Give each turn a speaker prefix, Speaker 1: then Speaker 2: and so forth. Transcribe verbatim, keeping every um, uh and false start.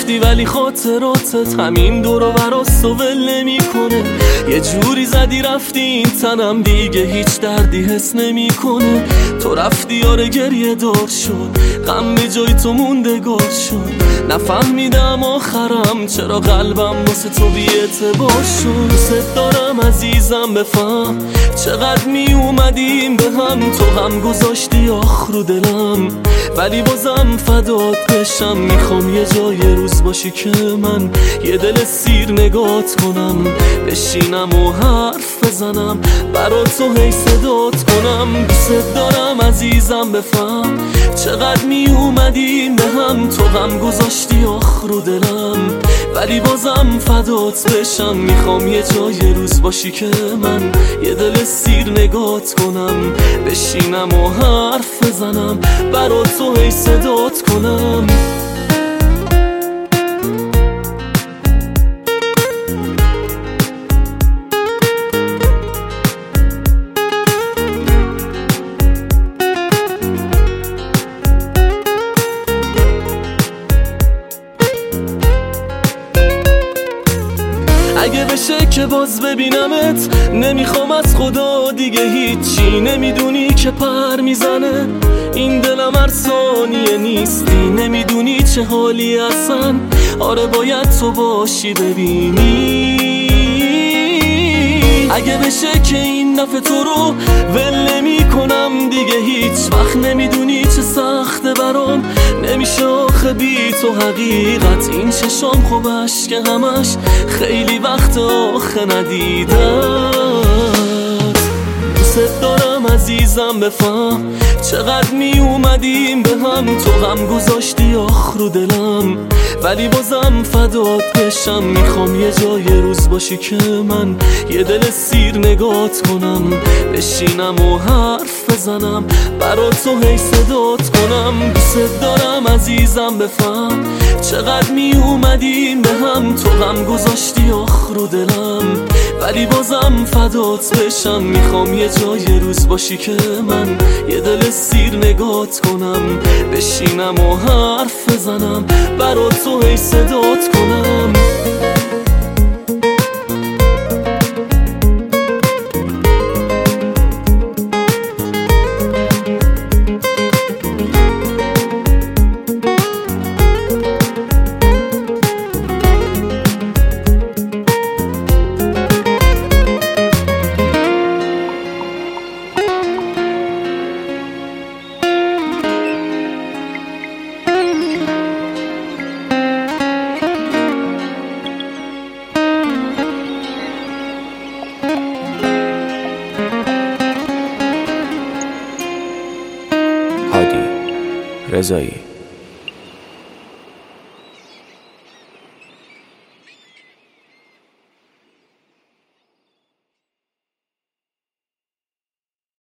Speaker 1: رفتی ولی خاطراتت همین دور و براست و ول نمیکنه. یه جوری زدی رفتی این تنم دیگه هیچ دردی حس نمیکنه. تو رفتی یاره گریه دار شد، غم به جای تو موندگار شد. نفهمیدم آخرم چرا قلبم واسه تو بی اعتبار شد. دوست دارم عزیزم بفهم چقدر می اومدیم به هم، تو هم گذاشتی آخ رو دلم ولی بازم فدات بشم. میخوام یه جای روز باشی که من یه دل سیر نگات کنم، بشینم و حرف بزنم برا تو هی صدات کنم. دوست دارم عزیزم بفهم چقدر می اومدیم به هم، تو هم گذاشتی آخ رو دلم ولی بازم فدات بشم. میخوام یه جای روز باشی که من یه دل سیر نگات کنم، بشینم و حرف بزنم برا تو هی صدات کنم. اگه بشه که باز ببینمت نمیخوام از خدا دیگه هیچی، نمیدونی که پر میزنه این دلم هر ثانیه نیستی، نمیدونی چه حالی اصلا. آره باید تو باشی ببینی. اگه بشه که این دفعه تو رو ول نمی کنم دیگه هیچ وقت، نمیدونی چه سخته برام نمیشه آخه بی تو حقیقت. این چشام خوب اشک همش خیلی وقت آخه ندیدم. دوست دارم عزیزم بفهم چقدر می اومدیم به هم، تو هم گذاشتی آخ رو دلم ولی بازم فدات بشم. میخوام یه جای روز باشی که من یه دل سیر نگات کنم، بشینم و حرف بزنم برا تو هی صدات کنم. دوست دارم عزیزم بفهم چقدر می اومدیم به هم، تو هم گذاشتی آخ رو دلم ولی بازم فدات بشم. میخوام یه جای روز باشی که من یه دل سیر نگات کنم، بشینم و حرف بزنم برا تو هی صدات کنم.
Speaker 2: هادی رضایی.